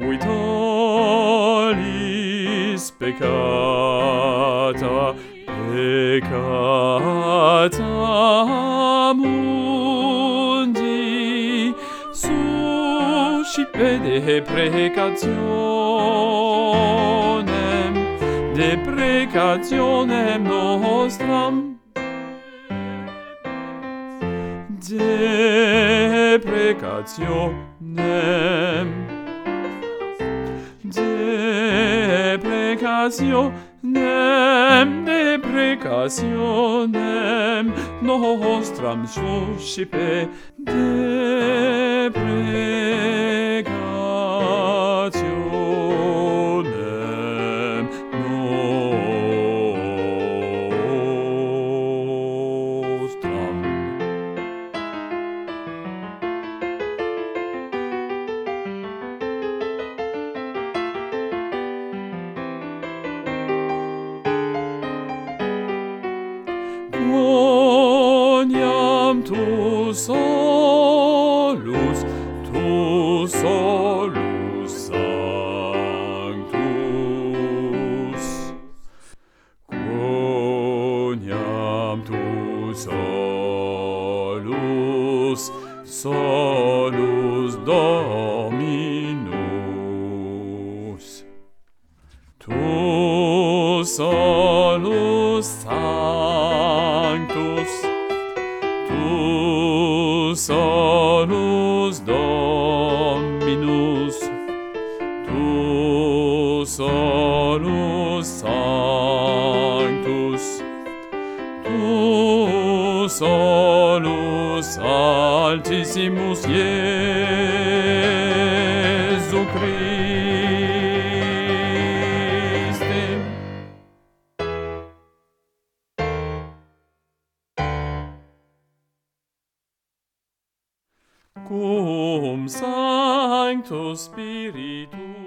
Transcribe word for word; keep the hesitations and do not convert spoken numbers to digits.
cui tollis peccata, peccata mundi, suscipe deprecationem, deprecationem nostram, deprecationem, deprecationem, deprecationem nostram suscipe, deprecationem nostram. Quoniam tu solus, tu solus sanctus, quoniam tu solus, solus Dominus, tu solus sanctus, tu solus Dominus, tu solus sanctus, tu solus altissimus Iesu Christe. Cum Sanctus Spiritus